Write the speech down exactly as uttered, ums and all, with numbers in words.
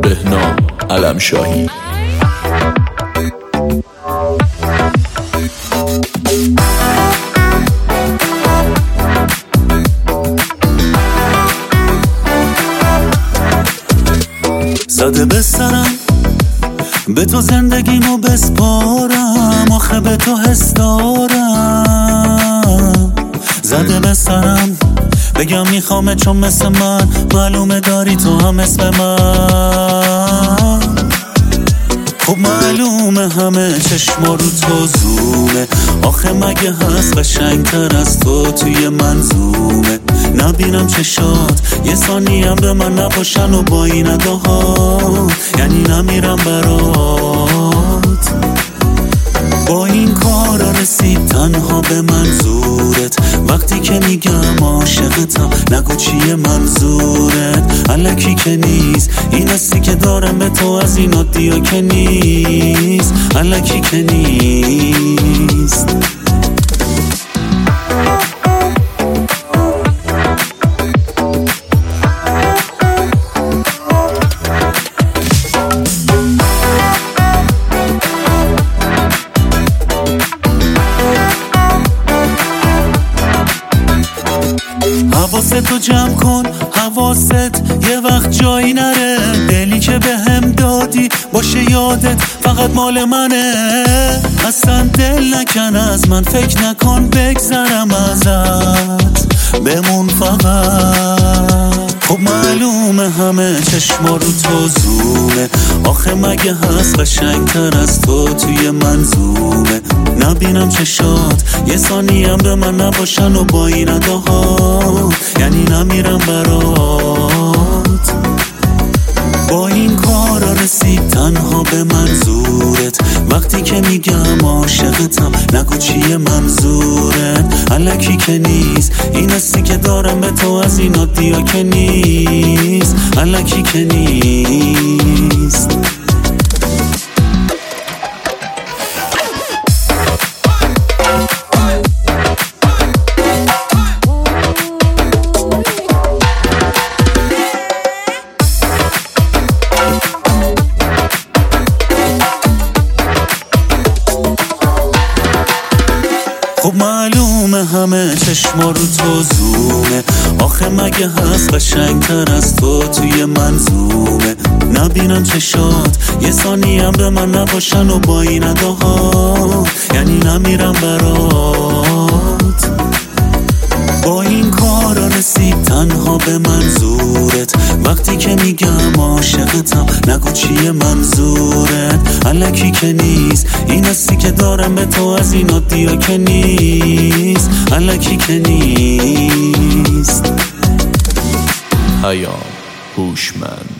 بهنام علمشاهی. زده به سرم به تو زندگیمو بسپارم، آخه به تو حس دارم. زده به سرم بگم میخوامه چون مثل من معلومه داری تو هم اسم من. خب معلومه همه چشما رو تو زومه، آخه مگه هست قشنگتر از تو توی منظومه. نبینم چشات یه ثانیه هم به من نباشن و با این اداها یعنی نمیرم برات. با این کارا رسید تنها به منظورت، وقتی که میگم عاشقتم نگو چیه منظورت. الکی که نیست این حسی که دارم به تو از این عادیا که نیست، الکی که نیست. حواستو جمع کن، حواست یه وقت جایی نره. دلی که به هم دادی باشه یادت فقط مال منه. اصلا دل نکن از من، فکر نکن بگذرم ازت، بمون فقط. خب معلومه همه چشما رو تو زومه، آخه مگه هست قشنگتر از تو توی منظومه. نبینم چشات یه ثانیه هم به من نباشن و با این اداها یعنی نمیرم برات. با این کارا رسید تنها به منظورت، وقتی که میگم عاشقتم نگو چیه منظورت. الکی که نیست این حسی که دارم به تو از این عادیا که نیست، الکی که نیست. خب معلومه همه چشما رو تو زومه، آخه مگه هست قشنگتر از تو توی منظومه. نبینم چشات یه ثانیه هم به من نباشن و با این اداها یعنی نمیرم برات. با این کارا رسید تنها به منظورت، وقتی که میگم عاشقتم نگو چیه منظورت. الکی که نیست این حسی که دارم به تو از این عادیا که نیست، الکی که نیست. پیام هوشمند.